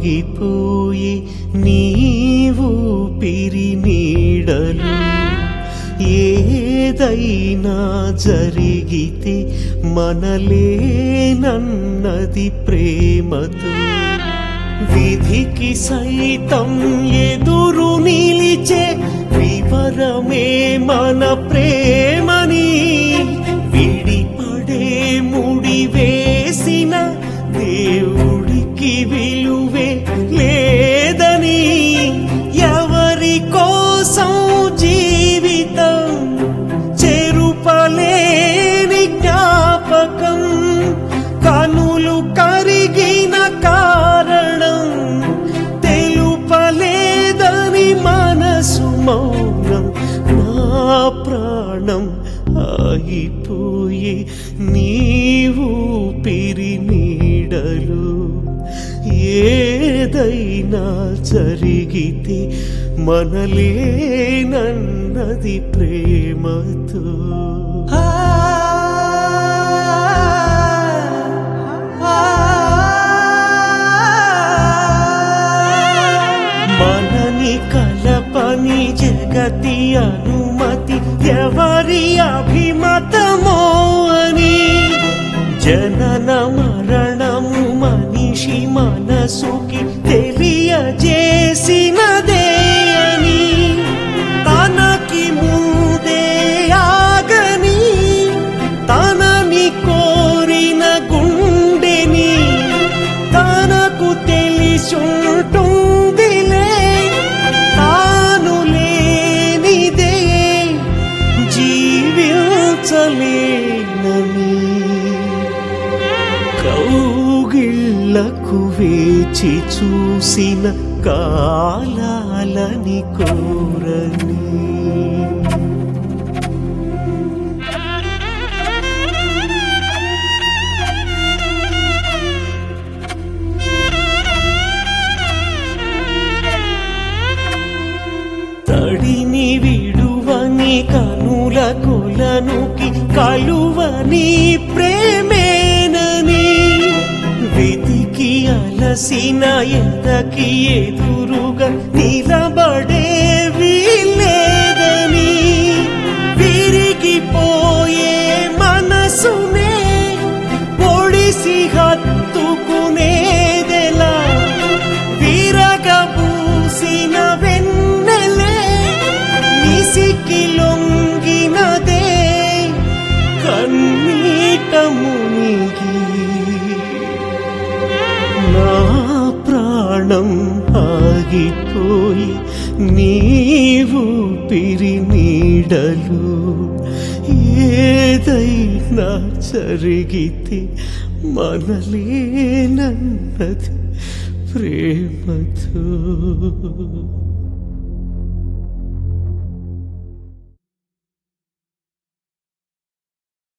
ఆగిపోయి నీవు పిరి నీడలు ఏదైనా జరిగితే మనలేనన్నది ప్రేమతో విధికి సైతం ఎదురు నిలిచే వివరమే మన ప్రేమని విడిపడే ముడి వేసిన దేవుడికి విలువే లేదని ఎవరి కోసం జీవితం చెరుపలేని జ్ఞాపకం కనులు కరిగిన కారణం తెలుపలేదని మనసు మౌనం నా ప్రాణం ఆగిపోయి నీవు పిరి నీడలు ఏదైనా జరిగితే మనలేనన్నది ప్రేమతో మనని కలపని జగతి అనుమతి ఎవరి అభిమతమో అని జనన మరణము మనిషి మనసుకి తెలియజేసినదే అని తనకి ముందే ఆగని తనని కోరిన గుండెని తనకు తెలిసుంటుందిలే తాను లేనిదే జీవించలేనని కౌగిళ్ళకు వేచి చూసిన కాలాలని కోరని తడిని విడువని కనుల కొలనుకి కలువని ప్రేమేనని వెతికి అలసిన ఎదకి ఎదురుగా నిలబడే వీలేదని విరిగిపోయే మనసునే పొడిసి హత్తుకునేదెలా విరగబూసిన వెన్నెలే నిసికి లొంగినదే కన్నీట మునిగి నా ప్రాణం ఆగిపోయి నీవు పిరి నీడలు ఏదైనా జరిగితే మనలేనన్నది ప్రేమతో